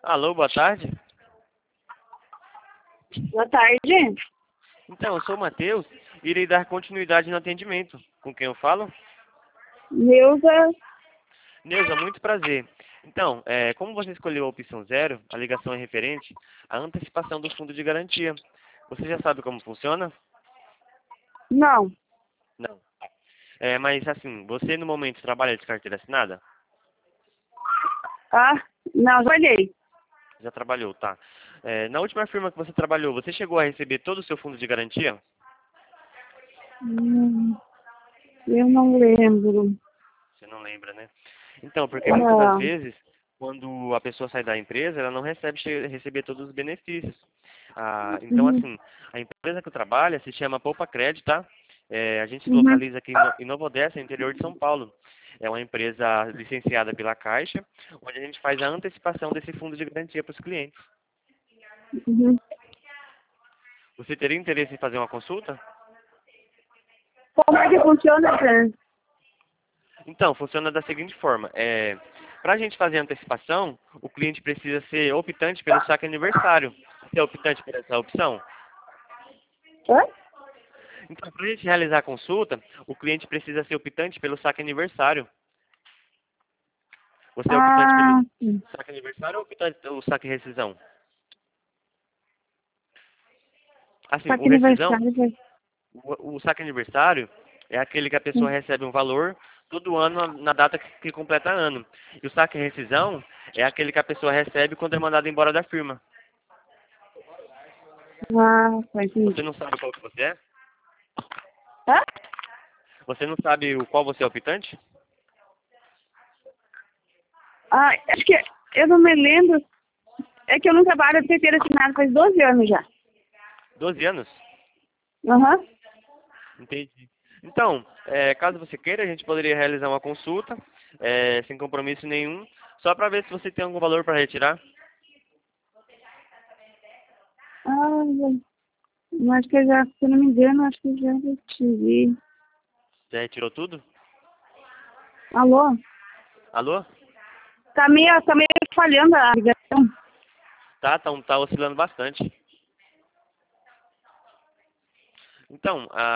Alô, boa tarde. Boa tarde. Então, eu sou o Matheus e irei dar continuidade no atendimento. Com quem eu falo? Neuza. Neuza, muito prazer. Então, como você escolheu a opção 0, a ligação é referente à antecipação do fundo de garantia. Você já sabe como funciona? Não. Não. Mas assim, você no momento trabalha de carteira assinada? Ah, não, já olhei. Já trabalhou, tá. Na última firma que você trabalhou, você chegou a receber todo o seu fundo de garantia? Hum, eu não lembro. Você não lembra, né? Então, porque muitas das Não. vezes, quando a pessoa sai da empresa, ela não receber todos os benefícios. Então, Uhum, assim, a empresa que eu trabalho se chama Poupa Crédito, tá? A gente se uhum, localiza aqui em Nova Odessa, no interior de São Paulo. É uma empresa licenciada pela Caixa, onde a gente faz a antecipação desse fundo de garantia para os clientes. uhum. Você teria interesse em fazer uma consulta? Como é que funciona, Fran? Então, funciona da seguinte forma. Para a gente fazer a antecipação, o cliente precisa ser optante pelo saque aniversário. Você é optante por essa opção? Hã? Então, para a gente realizar a consulta, o cliente precisa ser optante pelo saque aniversário. Você é optante pelo Ah, sim. saque aniversário ou optante pelo saque rescisão? Assim, Tá o aqui rescisão, aniversário. Vai. o saque aniversário é aquele que a pessoa recebe um valor todo ano na data que completa ano. E o saque rescisão é aquele que a pessoa recebe quando é mandado embora da firma. Ah, tá, Você entendi. não sabe qual que você é? Hã? Você não sabe o qual você é optante? Ah, acho que eu não me lembro. É que eu não trabalho de carteira assinada faz 12 anos já. 12 anos? Aham. Entendi. Então, caso você queira, a gente poderia realizar uma consulta, sem compromisso nenhum, só para ver se você tem algum valor para retirar. Ah, eu acho que eu já, se eu não me engano, acho que eu já retirei. Já retirou tudo? Alô? Alô? Tá meio falhando a ligação. Tá oscilando bastante. Então,